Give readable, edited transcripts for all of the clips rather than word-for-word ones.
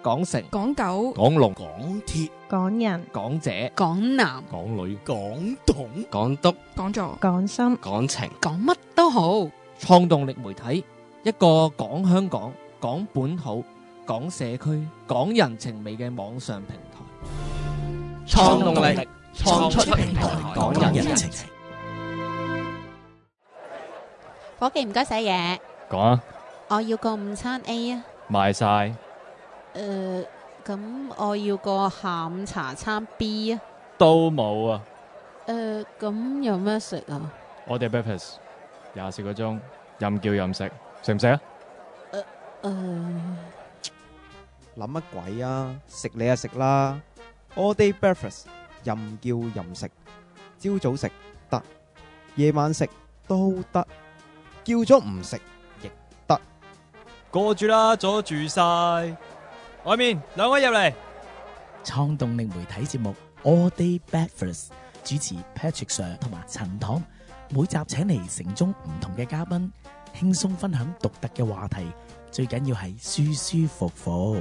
港城、 港九、 港龍、 港鐵、 港人、 港姐、 港男、 港女、 港統、 港督、 講座、 港心、 港情， 講乜都好。 創動力媒體，一個講香港、講本土、講社區、講人情味嘅網上平台。 創動力創出平台，講人情。 伙計唔該寫嘢， 講啊， 我要個午餐 A 啊。 賣晒咁我要個下午茶餐 B 啊。 都冇啊！ 咁有咩食啊？ 我哋 breakfast 24個鐘，任叫任食，食唔食啊？ 諗乜鬼啊！食你就食啦 ，all day breakfast 任叫任食，朝早食得，夜晚食都得，叫咗唔食亦得。 過住啦，阻住晒。外面兩位入嚟。 創動力媒體節目 All Day Breakfast， 主持 Patrick Sir 同埋陳棠，每集請嚟城中唔同嘅嘉賓，輕鬆分享獨特嘅話題，最緊要係舒舒服服。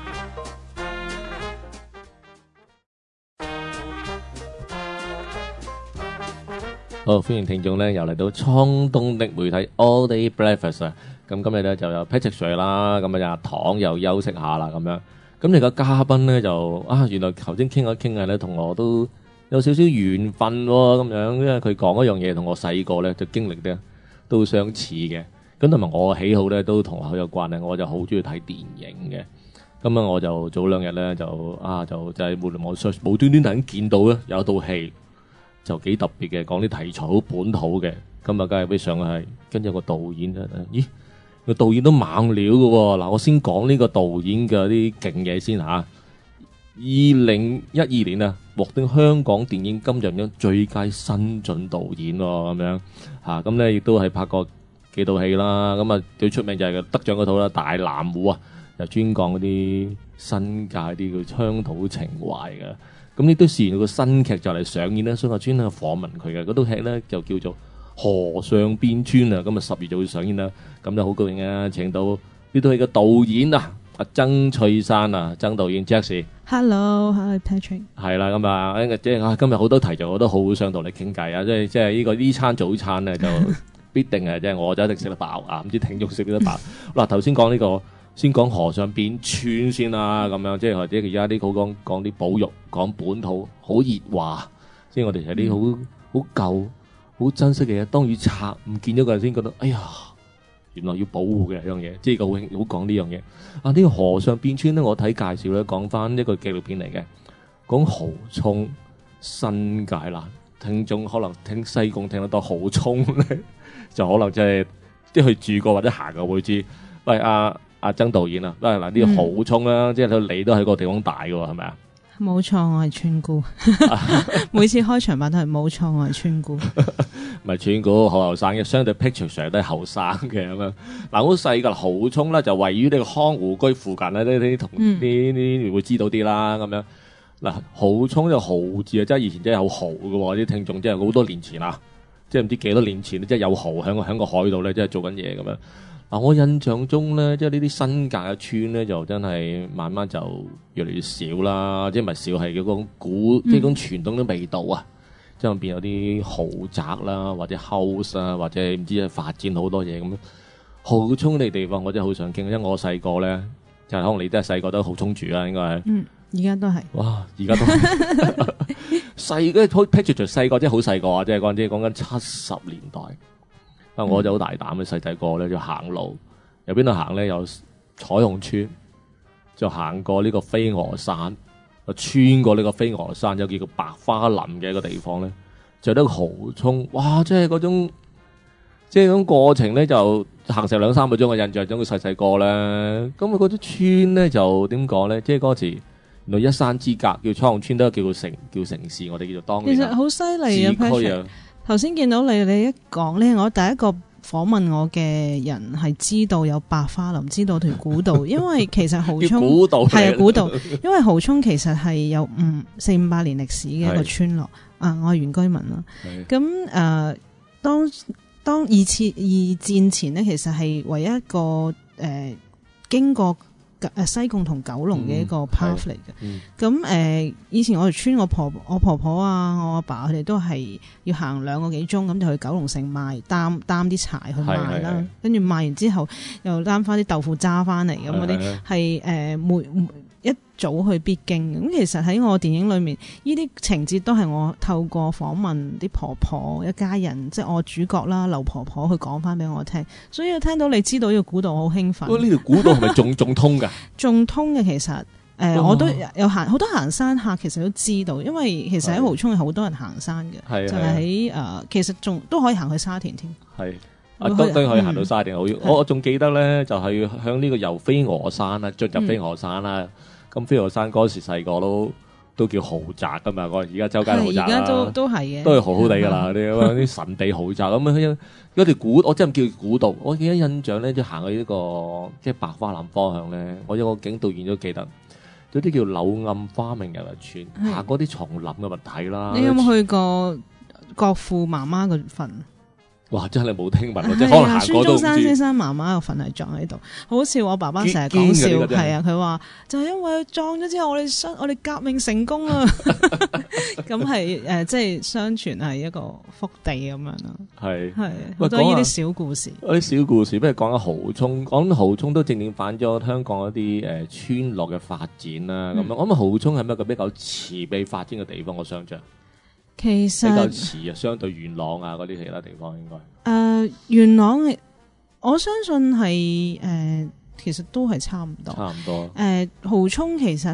好，歡迎聽眾咧，又嚟到創動力媒體 All Day Breakfast 啊！咁今日咧就有 Patrick Sir 啦，咁啊阿棠又休息下啦，咁樣。咁你個嘉賓咧就原來頭先傾下傾下咧，同我都有少少緣分喎，咁樣，因為佢講一樣嘢同我細個咧就經歷咧都相似嘅。咁同埋我喜好咧都同佢有關咧，我就好中意睇電影嘅。咁啊，我就早兩日咧就係無論我 search 無端端突然見到咧有一套戲就幾特別嘅，講啲題材好本土嘅。咁啊，梗係俾上去，跟住個導演咦？個導演都猛料嘅喎，嗱我先講呢個導演嘅啲勁嘢先嚇。2012年啊，獲得香港電影金像獎最佳新晉導演喎，咁樣嚇，咁咧亦都係拍過幾套戲啦。咁啊最出名就係得獎嗰套啦，《大藍湖》啊，就專講嗰啲新界啲叫鄉土情懷嘅。咁呢都試完個新劇就嚟上演啦，所以我專登訪問佢嘅嗰套劇咧就叫做河上邊村啊，咁啊10月就會上演啦，咁就好高興啊！請到呢套戲嘅導演啊，阿曾翠珊啊，曾導演 Jax。Hello，Hi Patrick。 係啦，咁啊，即係今日好多題就我都好想同你傾偈啊！即係呢餐早餐咧就必定係即係我就一定食得飽啊！唔知聽眾食得飽嗱。頭先講呢個，先講河上邊村先啦，咁樣即係或者而家啲好講啲保育，講本土好熱話，即係我哋係啲好舊。好珍惜嘅嘢，當雨拆唔見咗嗰陣先覺得，哎呀，原來要保護嘅一樣嘢，即係好講呢樣嘢。呢個河上邊村咧，我睇介紹咧，講翻一個紀錄片嚟嘅，講蠔涌新界啦。聽眾可能聽西貢聽得多蠔涌咧，就可能即係去住過或者行過會知。喂，阿曾導演啊，嗱呢個蠔涌啦，即係你都喺個地方大嘅喎，係咪啊？ 冇錯，我係村姑。每次開場白都係冇錯，我係村姑。 唔係村姑，好後生嘅，相對 picture 上都係後生嘅咁樣。嗱，好細噶蠔涌咧，就位於呢個康湖居附近咧，呢啲同啲會知道啲啦咁樣。嗱，蠔涌就蠔字啊，即係以前真係有蠔嘅喎，啲聽眾真係好多年前啊，即係唔知幾多年前即係有蠔喺個海度咧，即係做緊嘢咁樣。嗱，我印象中咧，即係呢啲新界嘅村咧，就真係慢慢就越嚟越少啦。即係唔係少，係嗰種即係嗰種傳統嘅味道啊。即係變有啲豪宅啦，或者 house 啊，或者唔知係發展好多嘢咁樣。蠔涌呢地方我真係好想傾，因為我細個咧，就係可能你都係細個都蠔涌住啦，應該係。 而家都係。哇！ 而家都細嘅 picture 就細個，即係好細個啊！即係講緊70年代。我就好大膽嘅細細個咧，就行路，由邊度行咧？由彩虹村就行過呢個飛鵝山，穿過呢個飛鵝山，有叫做白花林嘅一個地方咧，就得個蠔涌。哇！即係嗰種過程咧，就行成2-3個鐘嘅印象中，佢細細個咧，咁啊嗰啲村咧就點講咧？即係嗰時原來一山之隔叫彩虹村都叫城市，我哋叫做當年。 其實好犀利啊 Patrick。頭先見到你一講咧，我第一個訪問我嘅人係知道有白花林，知道條古道，因為其實蠔涌係古道，因為蠔涌其實係有400-500年歷史嘅一個村落啊，我係原居民啦。咁當二戰前咧，其實係唯一一個經過西貢同九龍嘅一個 path 嚟嘅。咁以前我哋村我婆婆啊，我阿爸佢哋都係要行2個幾鐘咁就去九龍城賣擔啲柴去賣啦，跟住賣完之後又擔翻啲豆腐渣翻嚟咁嗰啲係一早去必經。咁其實喺我電影裏面，呢啲情節都係我透過訪問啲婆婆一家人，即係我主角啦劉婆婆去講翻俾我聽，所以聽到你知道呢個古道好興奮。 呢條古道係咪仲通㗎？ 仲通嘅其實。我都有好多行山客，其實都知道，因為其實喺蠔涌有好多人行山嘅，就係喺其實仲都可以行去沙田添。係都可以行到沙田。我仲記得咧，就係向呢個由飛鵝山啦，進入飛鵝山啦。咁飛鵝山嗰時細個都叫豪宅噶嘛，而家周街豪宅啦， 而家都係嘅， 都係好地噶啦，啲神地豪宅咁樣。嗰條古我真係叫古道，我記得印象咧，就行去呢個即係白花林方向咧，我有個景導演都記得。有啲叫柳暗花明又一村，行嗰啲叢林嘅物體啦。你有冇去過國父媽媽個墳？ 哇！真係冇聽聞，即係可能行過都唔知。孫中山先生媽媽個墳係葬喺度，好笑。我爸爸成日講笑，係啊，佢話就係因為葬咗之後，我哋革命成功啊！咁係即係相傳係一個福地咁樣咯。係好多呢啲小故事。 啲小故事，不如講下蠔涌。講蠔涌都正正反咗香港一啲村落嘅發展啦。咁樣，我諗蠔涌係咪一個比較遲被發展嘅地方？我想像。 其實比較遲啊，相對元朗啊嗰啲其他地方應該。元朗我相信係其實都係差唔多。 差唔多。 蠔涌其實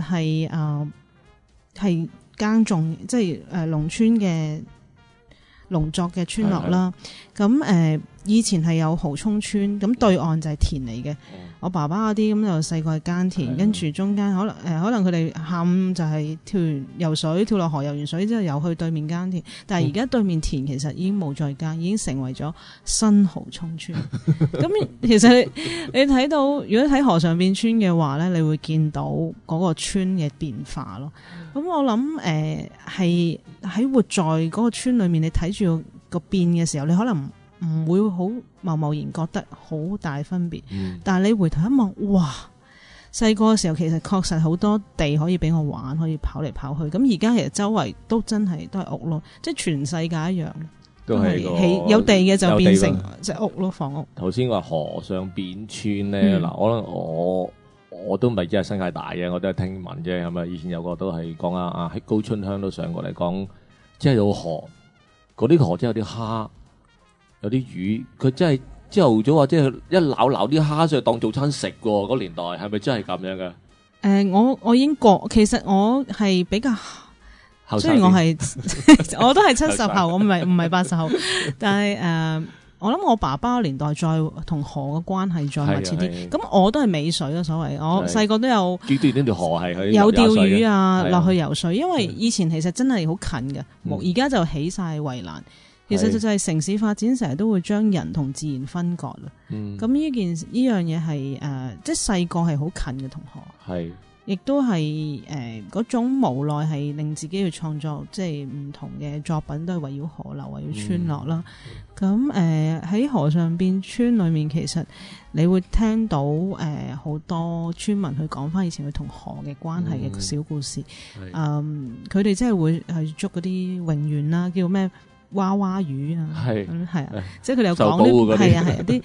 係耕種，即係農村嘅農作嘅村落啦。咁以前係有蠔涌村，咁對岸就係田嚟嘅。我爸爸嗰啲咁就細個係耕田，跟住中間可能佢哋下午就係跳完游水，跳落河游完水之後又去對面耕田。但係而家對面田其實已經冇再耕，已經成為咗新蠔涌村。咁其實你睇到，如果睇河上變村嘅話咧，你會見到嗰個村嘅變化咯。咁我諗係喺活在嗰個村裏面，你睇住個變嘅時候，你可能唔會好貿然覺得好大分別，但係你回頭一望，哇！細個嘅時候其實確實好多地可以俾我玩，可以跑嚟跑去。咁而家其實周圍都真係都係屋咯，即係全世界一樣，都係起有地嘅就變成即係屋咯，房屋。 頭先話河上變村咧，嗱，可能我都唔係真係新界大嘅，我都係聽聞啫，係咪？以前有個都係講喺高春鄉都上過嚟講，即係有河，嗰啲河真係有啲蝦。有啲魚，佢真係朝頭早話，即係一撈啲蝦上去當早餐食喎。嗰年代係咪真係咁樣嘅？ 我已經過，其實我係比較，雖然我係我都係70後，我唔係80後，但係我諗我爸爸年代再同河嘅關係再密切啲。咁我都係尾水咯，所謂我細個都有。呢條河係有釣魚啊，落去游水，因為以前其實真係好近嘅，而家就起晒圍欄。其實就係城市發展成日都會將人同自然分割啦。咁呢樣嘢係即係細個係好近嘅同學，亦都係嗰種無奈係令自己去創作，即係唔同嘅作品都係圍繞河流、圍繞村落啦。咁喺河上變村裏面，其實你會聽到好多村民去講翻以前佢同河嘅關係嘅小故事。佢哋真係會去捉嗰啲泳螈啦，叫咩？娃娃魚啊，係啊，即係佢哋有講啲係啊啲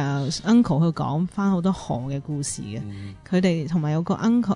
uncle 去講翻好多河嘅故事嘅。佢哋同埋有個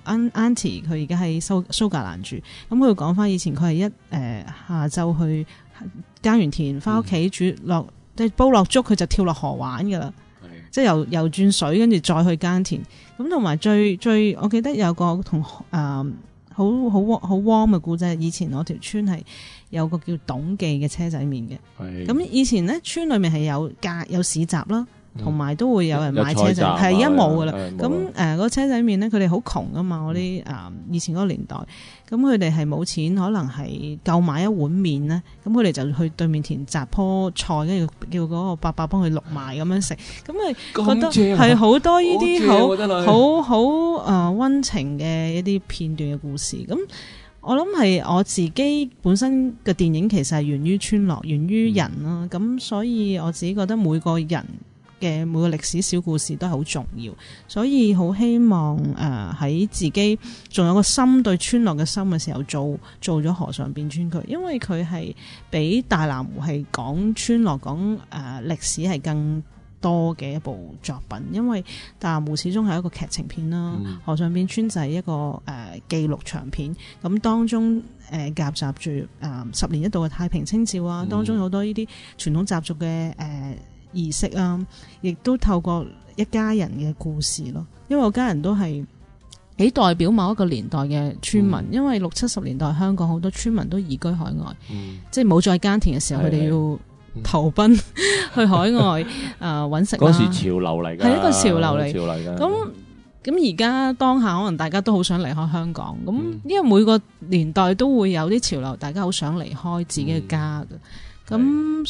auntie 佢而家喺蘇格蘭住，咁佢講翻以前佢係下晝去耕完田，翻屋企煮落即係煲落粥，佢就跳落河玩噶啦，即係游轉水，跟住再去耕田。咁同埋最我記得有個同好 warm 嘅故仔，以前我條村係有個叫董記嘅車仔麵嘅。咁以前咧村裏面係有市集啦，同埋都會有人買車仔，係而家冇噶啦。咁嗰個車仔麵咧，佢哋好窮噶嘛，嗰啲以前嗰個年代，咁佢哋係冇錢，可能係夠買一碗麵咧，咁佢哋就去對面田摘棵菜，跟住叫嗰個伯伯幫佢錄埋咁樣食，咁咪覺得係好多呢啲好溫情嘅一啲片段嘅故事。咁我諗係我自己本身嘅電影其實係源於村落，源於人啦。咁所以我自己覺得每個人嘅每個歷史小故事都係好重要，所以好希望喺自己仲有個心對村落嘅心嘅時候做咗河上變川區，因為佢係比大南湖係講村落講歷史係更多嘅一部作品，因為大南湖始終係一個劇情片啦，河上變川就係一個記錄長片，咁當中夾雜住10年一度嘅太平清醮啊，當中有好多呢啲傳統習俗嘅儀式啊，亦都透過一家人嘅故事咯，因為我家人都係幾代表某一個年代嘅村民，因為60、70年代香港好多村民都移居海外，即係冇再耕田嘅時候，佢哋要投奔去海外揾食啦。 嗰時潮流嚟㗎， 係一個潮流嚟。咁而家當下可能大家都好想離開香港，咁因為每個年代都會有啲潮流，大家好想離開自己嘅家嘅。咁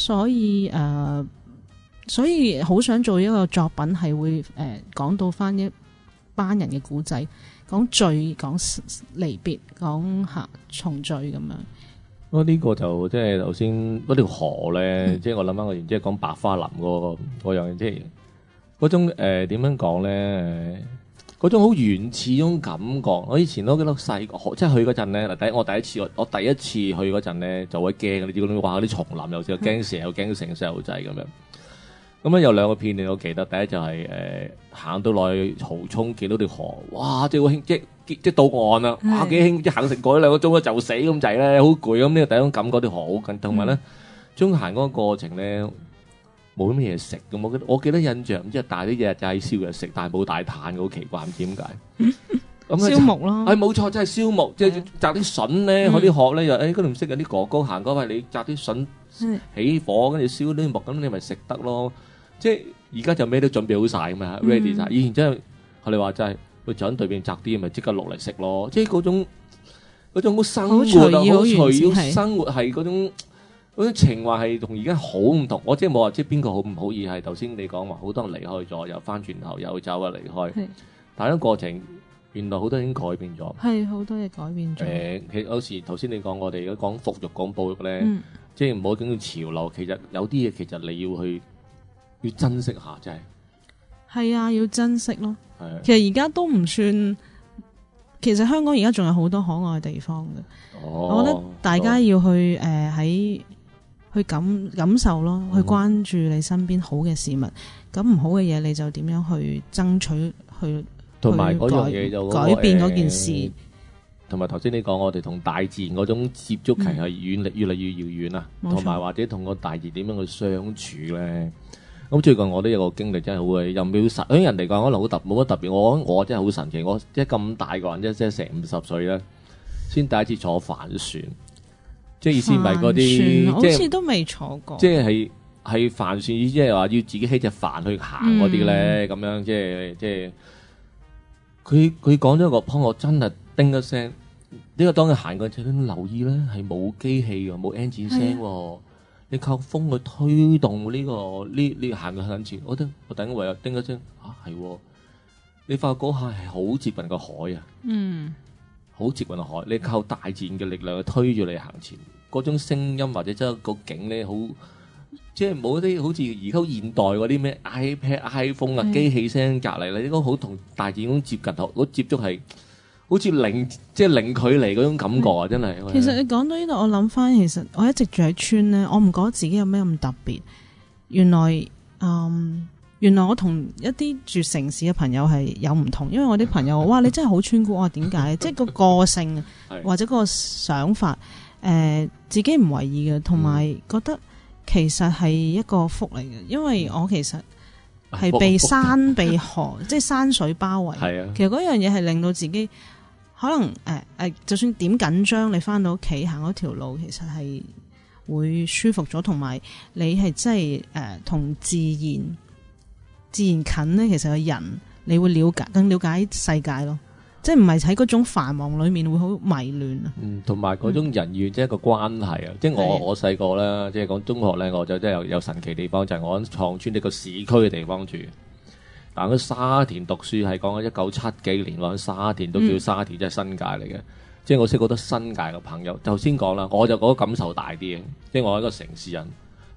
所以好想做一個作品係會講到翻一班人嘅古仔，講聚、講離別、講重聚咁樣。 呢個就即係頭先嗰條河咧，即係我諗翻我即係講白花林嗰樣嘢，即係嗰種點樣講咧？嗰種好原始嗰種感覺。我以前都記得細個，即係去嗰陣咧，我第一次去嗰陣咧就會驚，你知嗰啲哇啲叢林又驚蛇又驚成細路仔咁樣。咁咧有兩個片段我記得，第一就係行到落去蠔涌見到條河，哇！即係好興，即到岸啦，哇幾興！即行成個2個鐘就死咁滯咧，好攰咁。呢個第一種感覺，條河好緊，同埋咧中行嗰個過程咧冇乜嘢食咁。我記得印象，即係大啲日齋燒嘢食，但係冇大炭嘅，好奇怪，唔知點解。咁燒木咯， 冇錯，真係燒木，即係摘啲筍咧，嗰啲殼咧又嗰度唔識有啲哥哥行嗰位，你摘啲筍起火，跟住燒啲木，咁你咪食得咯。即係而家就咩都準備好晒咁嘛 ready 晒。以前真係學你話齋，佢就喺對面摘啲，咪即刻落嚟食咯。即係嗰種好生活啊，好隨意生活係嗰種情懷係同而家好唔同。我即係冇話即係邊個好唔好，而係頭先你講話好多人離開咗，又翻轉頭又走啊離開。但係個過程原來好多已經改變咗， 係好多嘢改變咗。 其實有時頭先你講我哋而家講復育講保育咧，即係唔好講潮流。其實有啲嘢其實你要珍惜下，真係係啊，要珍惜咯。其實而家都唔算，其實香港而家仲有好多可愛嘅地方嘅。我覺得大家要去去感受咯，去關注你身邊好嘅事物，咁唔好嘅嘢你就點樣去爭取去， 同埋嗰樣嘢就改變嗰件事。 同埋頭先你講我哋同大自然嗰種接觸期係越嚟越遙遠啊，同埋或者同個大自然點樣去相處咧。咁最近我都有個經歷真係好嘅，又冇實，人哋講可能好冇乜特別，我真係好神奇，我即係咁大個人，即係成50歲咧，先第一次坐帆船，即係意思唔係嗰啲， 好似都未坐過， 即係帆船，即係話要自己起隻帆去行嗰啲咧，咁樣即係佢講咗個 point，我真係叮一聲，呢個當佢行過程都留意咧，係冇機器嘅，冇 engine 聲喎。你靠風去推動呢個行嘅向前，我等唯有叮一聲係喎。你發覺嗰下係好接近個海啊，好接近個海。你靠大自然嘅力量去推住你行前，嗰種聲音或者真係個景咧，好即係冇啲好似而家現代嗰啲咩 iPad、iPhone 啊機器聲隔離，你應該好同大自然咁接近，嗰接觸係好似零距離嗰種感覺啊！真係。 其實你講到呢度，我諗翻，其實我一直住喺村咧，我唔覺得自己有咩咁特別。原來我同一啲住城市嘅朋友係有唔同，因為我啲朋友話：哇，你真係好村姑！我話點解？即係個性或者個想法，自己唔為意嘅，同埋覺得其實係一個福嚟嘅，因為我其實係被山被河，即係山水包圍。其實嗰樣嘢係令到自己。可能就算點緊張，你翻到屋企行嗰條路，其實係會舒服咗，同埋你係真係同自然近咧。其實個人你會更了解世界咯，即係唔係喺嗰種繁忙裏面會好迷亂啊。同埋嗰種人與即係一個關係啊。即係我細個咧，即係講中學咧，我就真係有神奇地方，就係我喺創村呢個市區嘅地方住。但喺沙田讀書係講緊1970幾年，我喺沙田都叫沙田，即係新界嚟嘅。即係我識好多新界嘅朋友。頭先講啦，我就覺得感受大啲嘅，即係我係一個城市人，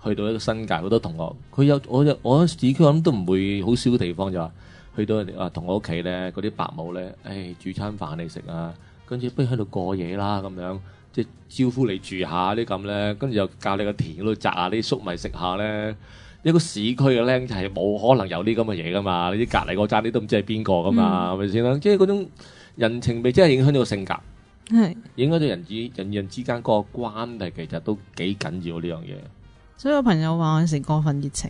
去到一個新界，好多同學我喺市區諗都唔會好少嘅地方就話去到同我屋企咧嗰啲伯母咧，煮餐飯你食啊，跟住不如喺度過夜啦咁樣，即係招呼你住下啲咁咧，跟住又教你個田嗰度摘下啲粟米食下咧。一個市區嘅僆仔係冇可能有啲咁嘅嘢噶嘛，你啲隔離嗰爭你都唔知係邊個噶嘛，係咪先啦？即係嗰種人情味真係影響到個性格，影響到人之間嗰個關係，其實都幾緊要呢樣嘢。 所以我朋友話我成過分熱情，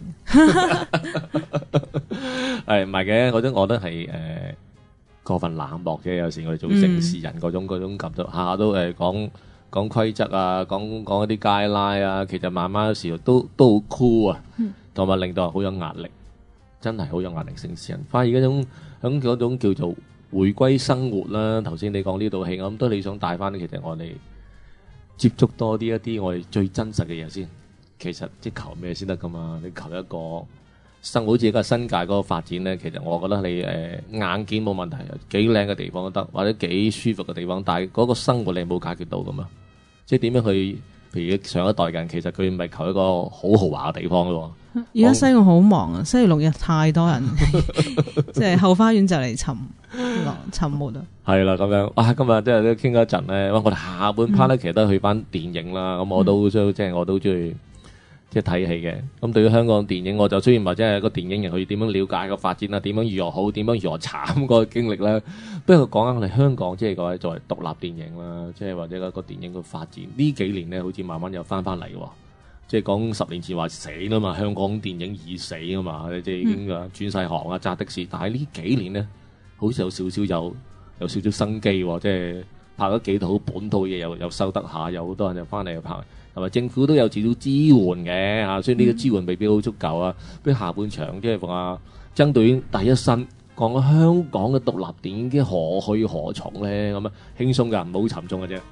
係唔係嘅？嗰種我覺得係過分冷漠嘅。有時我哋做城市人嗰種感覺，下下都講規則啊，講一啲街拉啊，其實慢慢有時都好酷啊，同埋令到人好有壓力，真係好有壓力。城市人反而嗰種叫做回歸生活啦。頭先你講呢套戲，我諗都你想帶翻，其實我哋接觸多啲一啲我哋最真實嘅嘢先。其實即係求咩先得噶嘛？你求一個生活，好似一個新界嗰個發展咧，其實我覺得你硬件冇問題，幾靚嘅地方都得，或者幾舒服嘅地方，但係嗰個生活你冇解決到噶嘛？即係點樣去？譬如上一代人，其實佢唔係求一個好豪華嘅地方咯。 而家西岸好忙啊，星期六日太多人，即係後花園就嚟沉沒啦。係啦，咁樣啊，今日即係都傾咗一陣咧。我哋下半 part 咧，其實都去翻電影啦。咁我都即係我都中意即係睇戲嘅。咁對於香港電影，我就雖然或者係個電影人去點樣了解個發展啊，點樣如何好，點樣如何慘個經歷咧。不過講緊我哋香港，即係嗰位作為獨立電影啦，即係或者個電影嘅發展呢幾年咧，好似慢慢又翻嚟喎。即係講10年前話死啦嘛，香港電影已死啊嘛，即係已經轉晒行啊，揸的士。但係呢幾年咧，好似有少少生機喎，即係拍咗幾套本土嘢又收得下，有好多人就翻嚟拍，同埋政府都有少少支援嘅嚇，所以呢個支援未必好足夠啊。不如下半場即係話曾導演第一身講香港嘅獨立電影嘅何去何從咧，咁啊輕鬆㗎，唔好沉重嘅啫。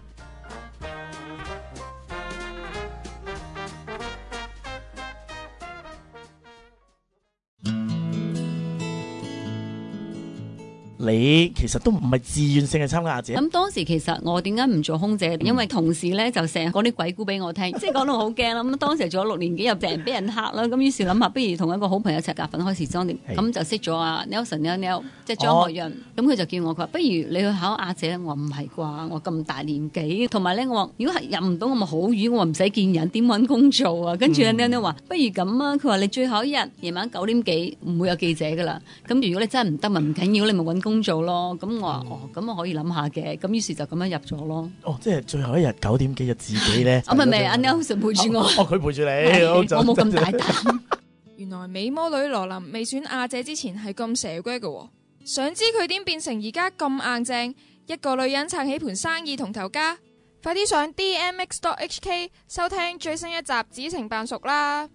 你其實都唔係自願性嘅參加者。 咁當時其實我點解唔做空姐？因為同事咧就成日講啲鬼故俾我聽，即係講到好驚啦。咁當時做咗6年幾，又成日俾人嚇啦。咁於是諗下，不如同一個好朋友一齊夾份開時裝店，咁就識咗阿 Nelson 即係張學潤。咁佢就叫我，佢話不如你去考亞姐。我話唔係啩，我咁大年紀，同埋咧我話如果係入唔到，我咪好遠，我話唔使見人，點揾工做啊？跟住阿 Nelson 話不如咁啊，佢話你最後一日夜晚9點幾唔會有記者噶啦。咁如果你真係唔得，咪唔緊要，你咪揾工做咯。咁我話咁我可以諗下嘅。咁於是就咁樣入咗咯。 即係最後一日9點幾就自己咧。 唔係阿 Nelson 陪住我。 佢陪住你。 我冇咁大膽。 原來美魔女羅琳未選亞姐之前係咁蛇龜嘅，想知佢點變成而家咁硬正，一個女人撐起盤生意同頭家？快啲上 DMX.HK 收聽最新一集《子情扮熟》啦！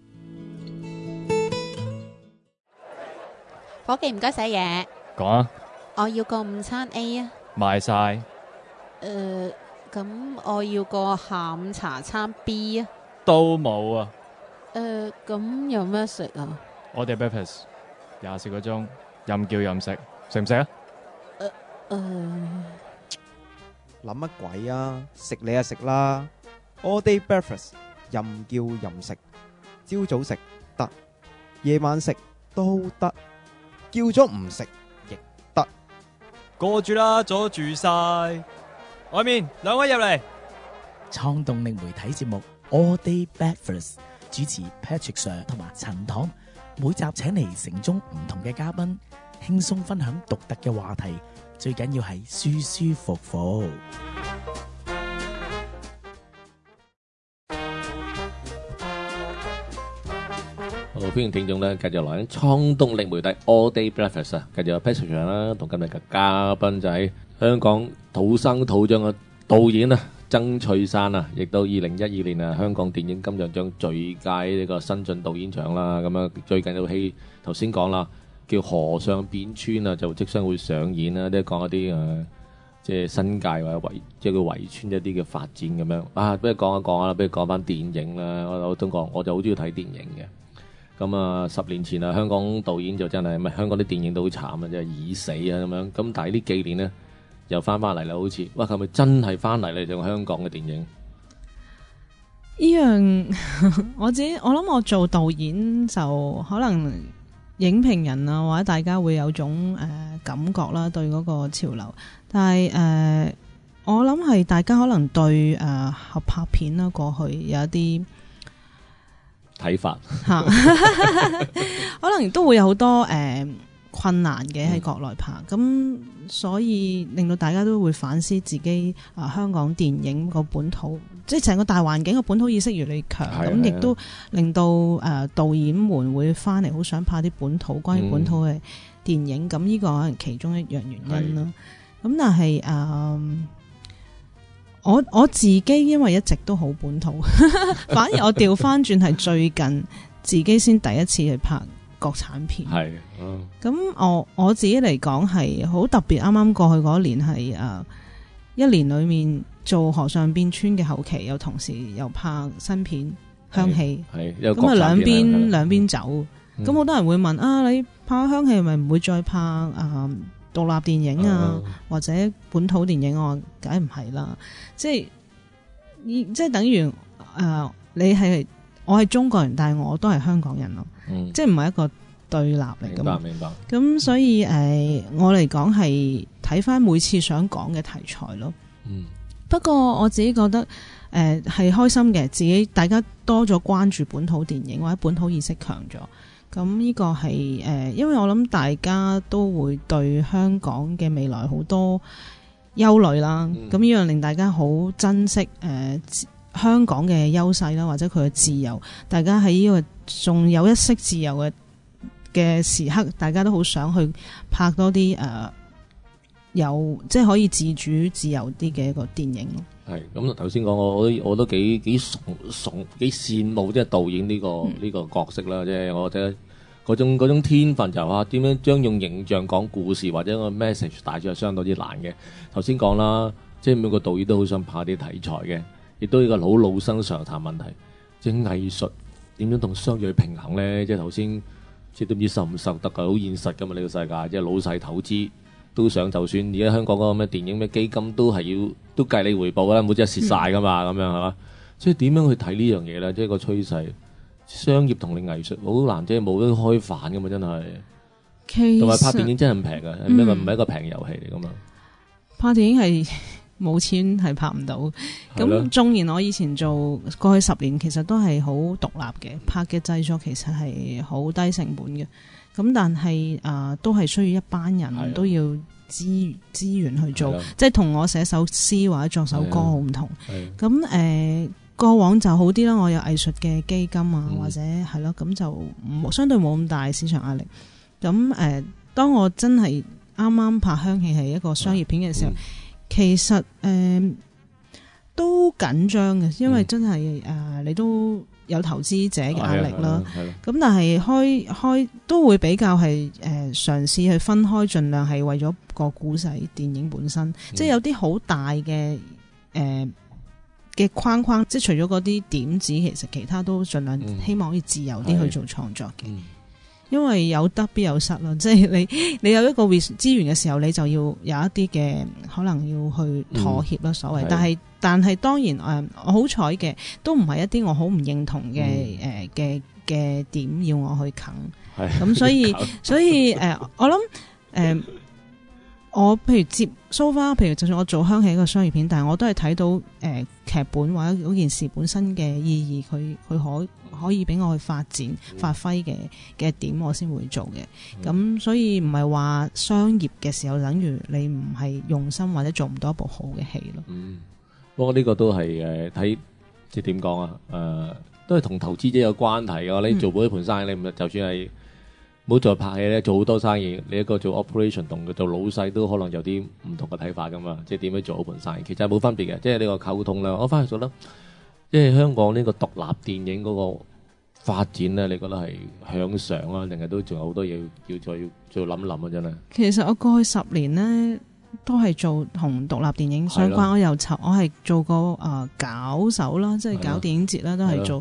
伙計唔該寫嘢。 講啊！ 我要個午餐 A 啊。 賣晒。 咁我要個下午茶餐 B 啊。 都冇啊。 咁有咩食啊？ 我哋 breakfast 24個鐘，任叫任食，食唔食啊？ 諗乜鬼啊！食你就食啦 ，all day breakfast 任叫任食，朝早食得，夜晚食都得，叫咗唔食亦得。 過住啦，阻住晒。外面兩位入嚟。 創動力媒體節目 All Day Breakfast 主持 Patrick Sir 同埋陳棠，每集請嚟城中唔同嘅嘉賓，輕鬆分享獨特嘅話題，最緊要係舒舒服服。 好，歡迎聽眾咧，繼續來緊創動力媒體 All Day Breakfast 啊！繼續有 Patrick Sir 啦，同今日嘅嘉賓就係香港土生土長嘅導演啊，曾翠珊啊，亦都2012年啊香港電影金像獎最佳呢個新晉導演獎啦。咁啊，最近套戲頭先講啦，叫《河上變村》啊，就即將會上演啦，都係講一啲即係新界或者即係佢圍村一啲嘅發展咁樣啊。不如講一講啦，不如講翻電影啦。我都講，我就好中意睇電影嘅。咁啊，10年前啊，香港導演就真係香港啲電影都好慘啊，即係已死啊咁樣。咁但係呢幾年咧，又翻嚟啦，好似哇，係咪真係翻嚟咧？就香港嘅電影呢樣我諗我做導演就可能影評人啊或者大家會有種感覺啦，對嗰個潮流，但係我諗係大家可能對合拍片啦過去有一啲睇法嚇，可能都會有好多困難嘅喺國內拍，咁所以令到大家都會反思自己香港電影個本土，即係成個大環境個本土意識越嚟越強，咁亦都令到導演們會翻嚟好想拍啲本土關於本土嘅電影，咁呢個可能其中一樣原因啦。咁但係我自己因為一直都好本土，反而我調翻轉係最近自己先第一次去拍國產片。係，咁我自己嚟講係好特別。啱啱過去嗰年係一年裏面做河上變村嘅後期，又同時又拍新片香氣，咁啊兩邊走。咁好多人會問你拍香氣係咪唔會再拍獨立電影啊，或者本土電影？我梗係唔係啦，即係等於我係中國人，但係我都係香港人咯，即係唔係一個對立嚟㗎。明白。咁所以我嚟講係睇返每次想講嘅題材咯。不過我自己覺得係開心嘅，自己大家多咗關注本土電影或者本土意識強咗。咁呢個係因為我諗大家都會對香港嘅未來好多憂慮啦。咁呢樣令大家好珍惜香港嘅優勢啦，或者佢嘅自由。大家喺呢個仲有一息自由嘅時刻，大家都好想去拍多啲有即係可以自主自由啲嘅一個電影咯。 係咁頭先講我都幾羨慕即係導演呢個角色啦，即係我覺得嗰種天分就話點樣將用形象講故事或者個 message 帶出係相當之難嘅。頭先講啦，即係每個導演都好想拍啲題材嘅，亦都呢個老生常談問題，即係藝術點樣同商業平衡咧？即係頭先即係都唔知受唔受得㗎，好現實㗎嘛呢個世界，即係老細投資。都想就算而家香港嗰個咩電影咩基金都係要都計你回報啦，唔好即係蝕晒噶嘛，咁樣係嘛？即係點樣去睇呢樣嘢咧？即係個趨勢，商業同你藝術好難，即係冇得開飯噶嘛，真係。同埋拍電影真係唔平㗎，唔係一個平遊戲嚟噶嘛。 拍電影係冇錢係拍唔到。咁縱然我以前做過去10年，其實都係好獨立嘅，拍嘅製作其實係好低成本嘅。咁但係都係需要一班人都要資源去做，即係同我寫首詩或者作首歌好唔同。咁過往就好啲啦，我有藝術嘅基金啊，或者係咯，咁就相對冇咁大市場壓力。咁當我真係啱啱拍香氣係一個商業片嘅時候，其實都緊張嘅，因為真係你都有投資者嘅壓力啦。咁但係開都會比較係嘗試去分開，盡量係為咗個故仔電影本身，即係有啲好大嘅嘅框框，即係除咗嗰啲點子，其實其他都盡量希望可以自由啲去做創作嘅。因為有得必有失咯，即係你有一個資源嘅時候，你就要有一啲嘅可能要去妥協啦，所謂。但係當然我好彩嘅，都唔係一啲我好唔認同嘅嘅點要我去啃。咁所以我諗我譬如接 so far，譬如就算我做香氣一個商業片，但係我都係睇到劇本或者嗰件事本身嘅意義，佢可以俾我去發展發揮嘅點，我先會做嘅。咁所以唔係話商業嘅時候，等於你唔係用心或者做唔到一部好嘅戲咯。 不過呢個都係睇即係點講啊？都係同投資者有關係嘅。你做每一盤生意，你唔就算係唔好再拍戲咧，做好多生意，你一個做 operation 同做老細都可能有啲唔同嘅睇法噶嘛。即係點樣做好盤生意，其實係冇分別嘅。即係呢個溝通啦。我反而覺得，即係香港呢個獨立電影嗰個發展咧，你覺得係向上啊，定係都仲有好多嘢要再諗諗啊？真係。其實我過去10年咧，都係做同獨立電影相關。我係做過搞手啦，即係搞電影節啦，都係做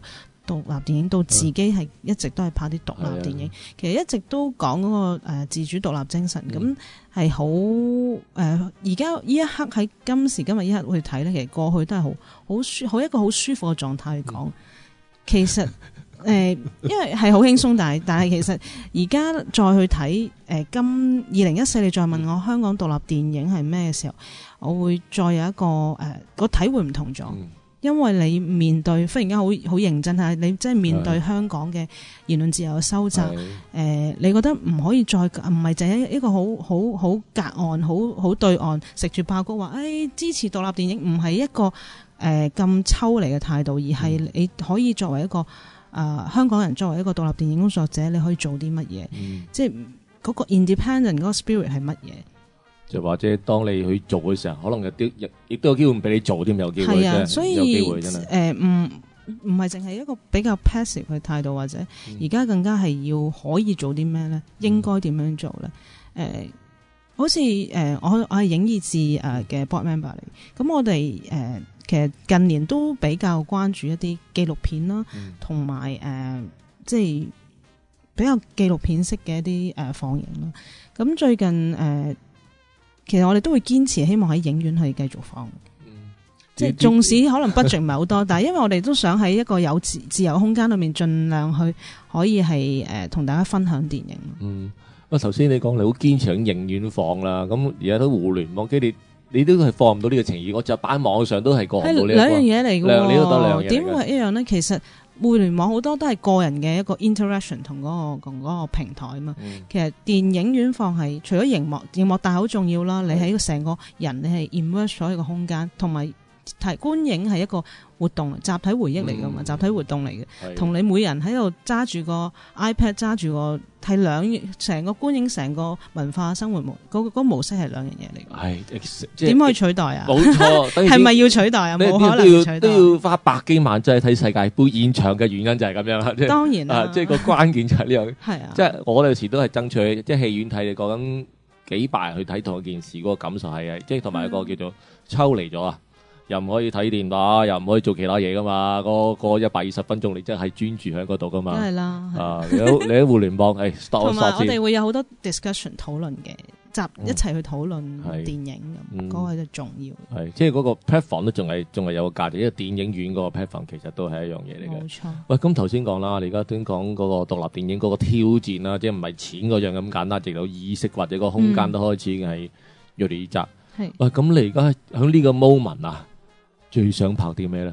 獨立電影到自己係一直都係拍啲獨立電影，其實一直都講嗰個自主獨立精神，咁係好而家呢一刻喺今時今日呢刻去睇咧，其實過去都係好一個好舒服嘅狀態去講。其實因為係好輕鬆，但係其實而家再去睇今2014你再問我香港獨立電影係咩嘅時候，我會再有一個個體會唔同咗。因為你面對忽然間好認真嚇，你即係面對香港嘅言論自由嘅收窄，你覺得唔可以再唔係淨係一個好隔岸好對岸食住爆谷話，支持獨立電影，唔係一個咁抽離嘅態度，而係你可以作為一個香港人，作為一個獨立電影工作者，你可以做啲乜嘢？即係嗰個 independent 嗰個 spirit 係乜嘢？就或者當你去做嘅時候，可能有啲亦都有機會唔俾你做添，有機會啫， 所以有機會真係唔係淨係一個比較 passive 嘅態度，或者而家更加係要可以做啲咩咧？應該點樣做咧？好似我係影意志嘅 board member 嚟，咁我哋其實近年都比較關注一啲紀錄片啦，同埋即係比較紀錄片式嘅一啲放映啦。咁最近其實我哋都會堅持希望喺影院去繼續放，即係縱使可能 budget 唔係好多，但係因為我哋都想喺一個有自由空間裏面，盡量去可以係同大家分享電影。 頭先你講你好堅持喺影院放啦，咁而家都互聯網機你都係放唔到呢個情義，我就擺喺網上都係過唔到呢個。 兩樣嘢嚟嘅， 你都得兩樣嘢。點會一樣呢？其實互聯網好多都係個人嘅一個 interaction 同嗰個平台啊嘛。其實電影院放係除咗熒幕大好重要啦，你喺成個人你係 immerse 咗一個空間，同埋觀影係一個活動，集體回憶嚟噶嘛，集體活動嚟嘅，同你每人喺度揸住個 iPad 揸住個係成個觀影成個文化生活嗰模式係兩樣嘢嚟嘅。點可以取代啊？冇錯，係咪要取代啊？冇可能取代， 都要花百幾萬真係睇世界盃現場嘅原因就係咁樣啦。 當然啦， 即係個關鍵就係呢樣。 係啊， 即係我哋有時都係爭取，即係戲院睇你講緊幾百人去睇同一件事，嗰個感受係即係同埋一個叫做抽離咗啊。又唔可以睇電話，又唔可以做其他嘢噶嘛？嗰120分鐘，你真係專注喺嗰度噶嘛？ 梗係啦。 你喺互聯網， 同埋我哋會有好多 discussion 討論嘅，一齊去討論電影咁，嗰個就重要。 係，即係嗰個 platform 都仲係有個價值，因為電影院嗰個 platform 其實都係一樣嘢嚟嘅。 冇錯。 喂，咁頭先講啦，你而家先講嗰個獨立電影嗰個挑戰啦，即係唔係錢嗰樣咁簡單，直到意識或者個空間都開始係越嚟越窄。 係。 喂，咁你而家喺呢個 moment 啊？最想拍啲咩咧？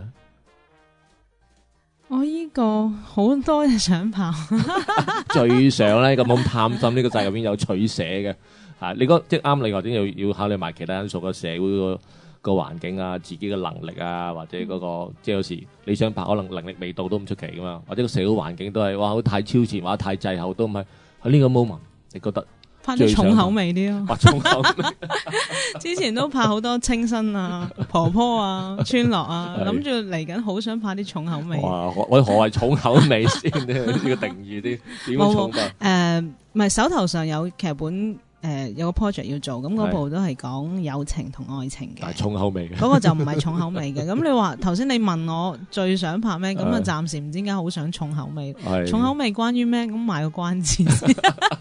我呢個好多嘢想拍。 最想咧咁貪心，呢個世界入邊有取捨嘅。你覺得即係啱，你或者要考慮埋其他因素，個社會個環境啊，自己嘅能力啊，或者嗰個即係有時你想拍，可能能力未到都唔出奇噶嘛。或者個社會環境都係哇，好太超前，或者太滯後都唔係喺呢個 moment，你覺得？ 拍啲重口味啲咯， 重口味。 之前都拍好多清新啊、婆婆啊、村落啊，諗住嚟緊好想拍啲重口味。 哇！我何謂重口味先？呢個定義啲點樣重法？ 唔係手頭上有劇本，有個 project 要做，咁嗰部都係講友情同愛情嘅。 但係重口味嘅。 嗰個就唔係重口味嘅。咁你話頭先你問我最想拍咩？咁啊暫時唔知點解好想重口味。重口味關於咩？咁賣個關子先。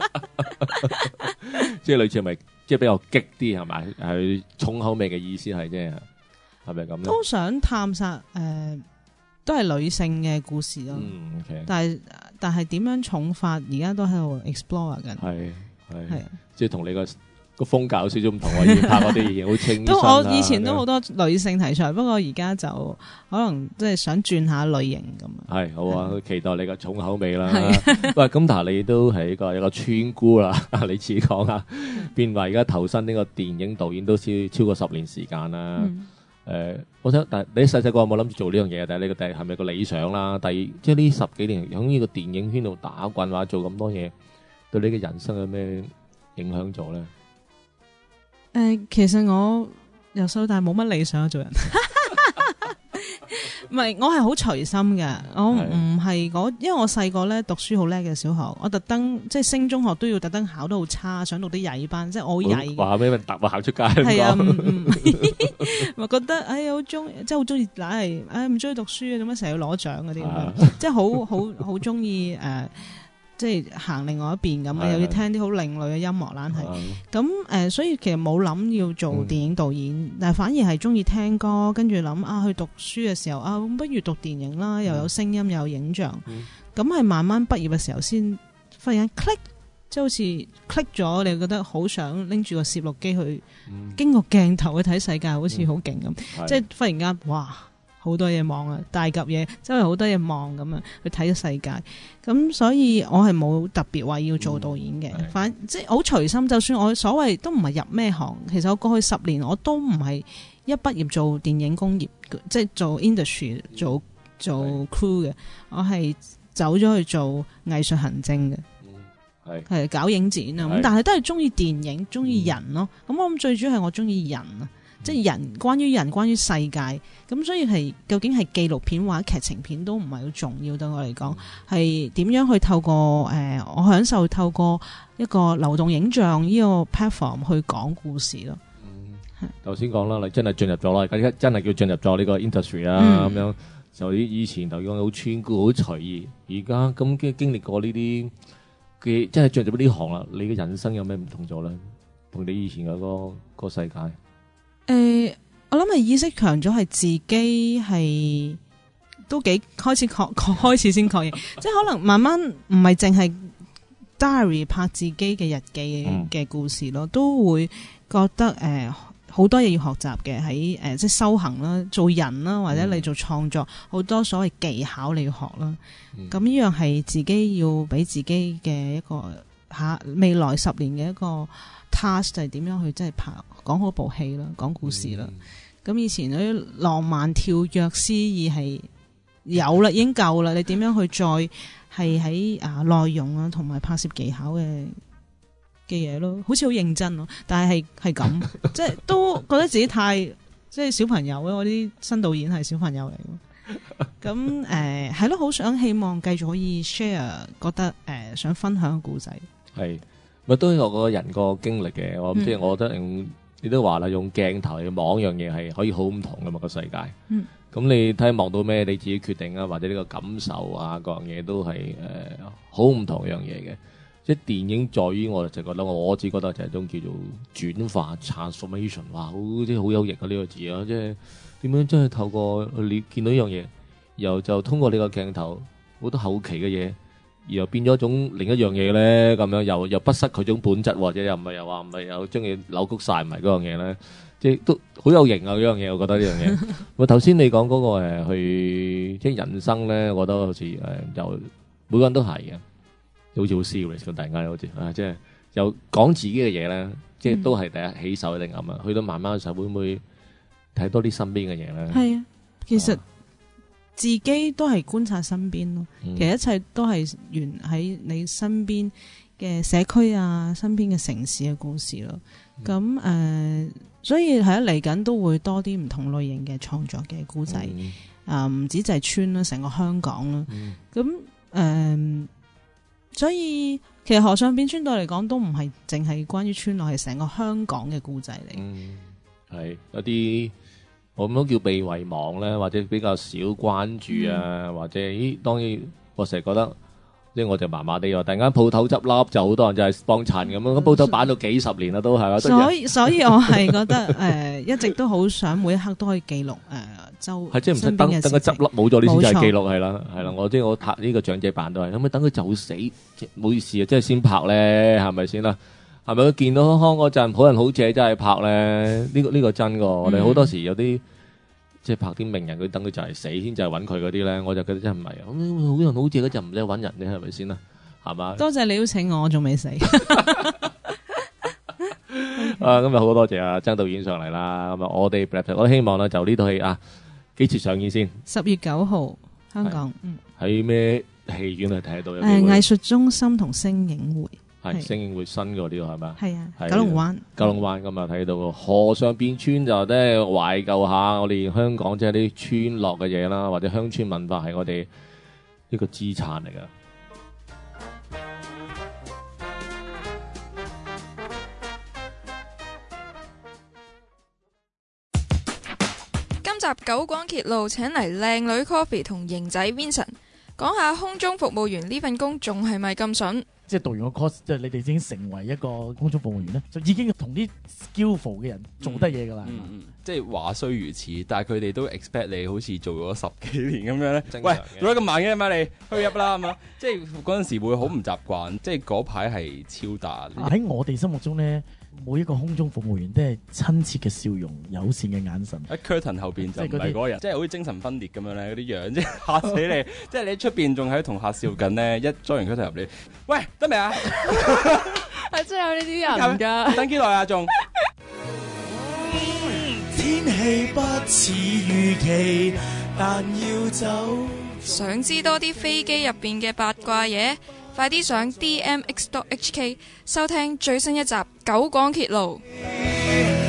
即係類似係咪即係比較激啲係咪？係重口味嘅意思係啫，係咪咁咧？ 都想探索都係女性嘅故事咯。 okay。 但係點樣重法？而家都喺度 explore 緊。 係，即係同你個風格有少少唔同。我以前拍嗰啲嘢好清新。都我以前都好多女性題材，不過而家就可能即係想轉下類型咁。 係好啊，期待你個重口味啦。喂，咁但係你都係一個村姑啦，你自己講下，變為而家投身呢個電影導演都超過10年時間啦。我想，但係你細細個有冇諗住做呢樣嘢？但係你個係咪個理想啦？第二，即係呢10幾年喺呢個電影圈度打滾，話做咁多嘢，對你嘅人生有咩影響咗咧？ 其實我由細到大冇乜理想做人。 唔係，我係好隨心嘅，我唔係因為我細個咧讀書好叻嘅小學，我特登即係升中學都要特登考得好差，想讀啲曳班，即係我好曳。 話俾人答我考出街。 係啊，我覺得好中，即係好中意，唔中意讀書啊，做乜成日要攞獎嗰啲咁樣，即係好中意即係行另外一邊咁啊，又要聽啲好另類嘅音樂啦，係咁所以其實冇諗要做電影導演，但係反而係中意聽歌，跟住諗去讀書嘅時候咁不如讀電影啦，又有聲音又有影像，咁係慢慢畢業嘅時候先忽然間 click， 即係好似 click 咗，你覺得好想拎住個攝錄機去經過鏡頭去睇世界，好似好勁咁，即係忽然間哇！好多嘢望啊，大嚿嘢，周圍好多嘢望咁啊，去睇咗世界。咁所以我係冇特別話要做導演嘅，即係好隨心。就算我所謂都唔係入咩行，其實我過去10年我都唔係一畢業做電影工業，即係做 industry 做 crew 嘅。我係走咗去做藝術行政嘅，係搞影展啊。咁但係都係中意電影，中意人咯。咁我諗最主要係我中意人啊。即係人，關於世界，咁所以係究竟係紀錄片或者劇情片都唔係好重要，對我嚟講係點樣去透過我享受透過一個流動影像呢個 platform 去講故事咯。 頭先講啦，你真係進入咗啦，而家真係叫進入咗呢個 industry 啦，咁樣就以前就講好穿菇好隨意，而家咁經歷過呢啲嘅，真係進入呢行啦，你嘅人生有咩唔同咗咧？同你以前嘅個世界？ 我諗係意識強咗，係自己係都幾開始先確認，即係可能慢慢唔係淨係 diary 拍自己嘅日記嘅故事咯，都會覺得好多嘢要學習嘅，喺即係修行啦，做人啦，或者你做創作好多所謂技巧你要學啦。咁呢樣係自己要俾自己嘅一個未來10年嘅一個 task， 就係點樣去即係拍講好部戲啦，講故事啦。咁以前嗰啲浪漫跳躍詩意係有啦，已經夠啦。你點樣去再係喺內容啊同埋拍攝技巧嘅嘢咯，好似好認真咯。但係咁，即係都覺得自己太即係小朋友咯。我啲新導演係小朋友嚟，咁係咯，好想希望繼續可以 share， 覺得想分享個故仔。係咪都係我個人個經歷嘅？我即係我覺得你都話啦，用鏡頭去望樣嘢係可以好唔同噶嘛，個世界。咁你睇望到咩，你自己決定啊，或者呢個感受啊，各樣嘢都係好唔同樣嘢嘅。即係電影在於我就覺得我自己覺得就係一種叫做轉化 transformation， 哇，好即係好有型啊呢個字啊！即係點樣真係透過你見到一樣嘢，然後就通過你個鏡頭好多後期嘅嘢。然後變咗一種另一樣嘢咧，咁樣又不失佢種本質，或者又唔係又話唔係又將佢扭曲晒，唔係嗰樣嘢咧，即係都好有型啊！嗰樣嘢，我覺得呢樣嘢。我頭先你講嗰個去即係人生咧，我覺得好似又每個人都係嘅，好似好 serious 咁，突然間好似即係又講自己嘅嘢咧，即係都係第一起手一定咁啊！去到慢慢嘅時候，會唔會睇多啲身邊嘅嘢咧？ 係啊，其實。自己都係觀察身邊咯，其實一切都係源喺你身邊嘅社區啊，身邊嘅城市嘅故事咯。咁所以係嚟緊都會多啲唔同類型嘅創作嘅故仔，唔止就係村啦，成個香港啦。咁所以其實河上變村對我嚟講都唔係淨係關於村落，係成個香港嘅故仔嚟。 係有啲。我咁都叫被遺忘咧，或者比較少關注啊，或者當然我成日覺得，即係我就麻麻地喎。突然間鋪頭執笠，就好多人就係幫襯咁樣，咁鋪頭擺到幾十年啦，都係嘛。 所以我係覺得一直都好想每一刻都可以記錄周係即係唔使等佢執笠冇咗呢先就係記錄係啦，係啦。我拍呢個長者版都係，咁咪等佢就死，唔好意思啊，即係先拍咧，係咪先啦？係咪佢見到康嗰陣好人好姐真係拍咧？呢個真㗎。我哋好多時有啲即係拍啲名人，佢等佢就係死先就係揾佢嗰啲咧，我就覺得真係唔係啊！好人好姐嗰陣唔使揾人咧，係咪先啦？係嘛？多謝你邀請我仲未死。今日好多謝啊曾導演上嚟啦。咁啊，我哋我希望咧就呢套戲啊幾時上映先？10月9號香港。喺咩戲院去睇到？藝術中心同星影會。 係星影會新嗰啲係咪啊？ 係啊，九龍灣。 九龍灣咁啊，睇到河上變村就即係懷舊下我哋香港即係啲村落嘅嘢啦，或者鄉村文化係我哋呢個資產嚟㗎。 今集九廣揭露請嚟靚女 Coffee 同型仔 Vincent 講下空中服務員呢份工仲係咪咁筍？ 即係讀完個 course，即係你哋已經成為一個空中服務員咧，就已經同啲 skillful 嘅人做得嘢㗎啦。 即係話雖如此，但係佢哋都 expect 你好似做咗10幾年咁樣咧。喂，做得咁慢嘅嘛你，去入啦係嘛？即係嗰陣時會好唔習慣，即係嗰排係超大。 喺我哋心目中咧，每一個空中服務員都係親切嘅笑容、友善嘅眼神。 喺 curtain 後邊就唔係嗰個人，即係好似精神分裂咁樣咧，嗰啲樣即係嚇死你。即係你喺出邊仲喺同客笑緊咧，一 join 完 curtain 入嚟，喂得未啊？ 係真係有呢啲人㗎。 等幾耐啊？仲天氣不似預期，但要走。 想知多啲飛機入邊嘅八卦嘢，快啲上 DMX.HK 收聽最新一集《九廣揭露》。